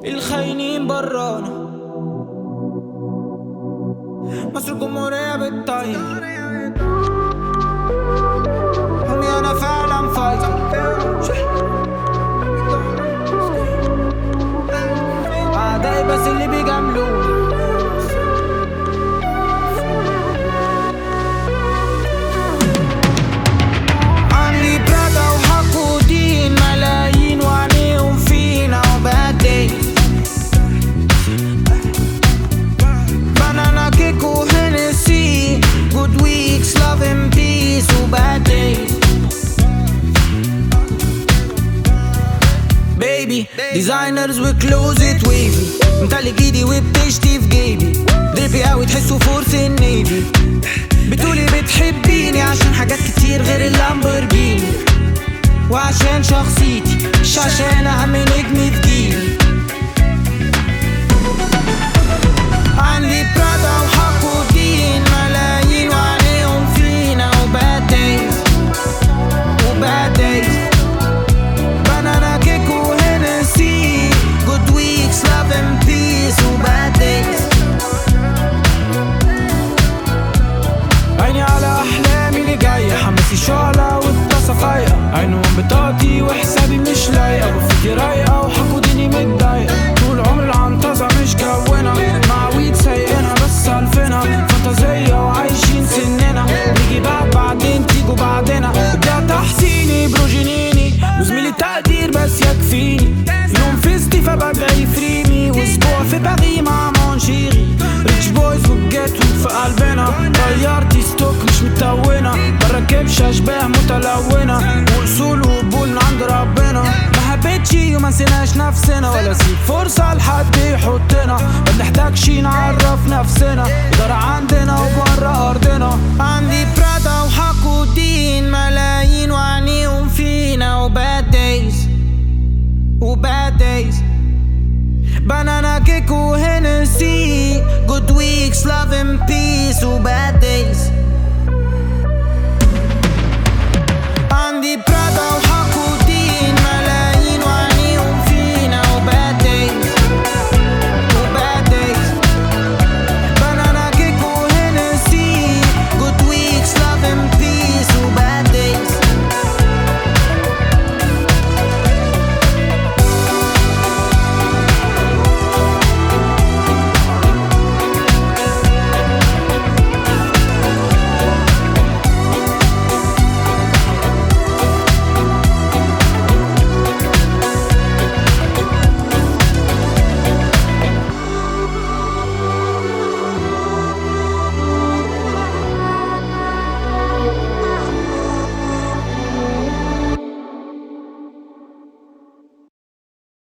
الخاينين برانا، مصر الجمهورية بالطيب. همي أنا فعلا فايتر، أعدائي بس اللي بيجاملوني. عندي برادا وحقودين ملايين وعينيهم فينا وبعدين بنانا كيك وهنسي good weeks love and peace وباد days. Baby designers with clothes it wavy، متعلق ايدي وبتشتي في جيبي، دربي قوي تحسوا فورس النيفي. بتقولي بتحبيني عشان حاجات كتير غير اللامبورجيني، وعشان شخصيتي مش عشان اهم نجم في جيلي. عندي برادا وحقودين ملايين وعليهم فينا وباد days وباد days. بنانا كيك وهنسي good weeks love and peace وباد days. عيني على احلامي اللي جايه، حماسي شعله والطاسه فايقه، عينهم بطاقتي وحسابي مش لايقه، وفكري رايقه وحقوديني متضايقه. طول عمري العنطزه مش كونه، معويد سايقينها بس الفينها فانتازيه وعايشين سننا، نيجي بعدين تيجوا بعدنا. ده تحسيني بروجينيني وزميلي تقدير بس يكفيني، يوم فيستي فبدعي فريمي، واسبوع في باغي مع مونشيري. ريتش بويز وبجيت في قلبنا، طيارتي ستوك مش متونة، بركبش اشباه متلونة، واصول وقبول من عند ربنا. ما حبيتش وما نسيناش نفسنا، ولا سيب فرصة لحد يحطنا، ما بنحتاجش نعرف نفسنا، إدارة عندنا وبره أرضنا. عندي برادا وحقودين ملايين وعينيهم فينا وباد days وباد days. بنانا كيك وهنسي good weeks love and peace وباد days.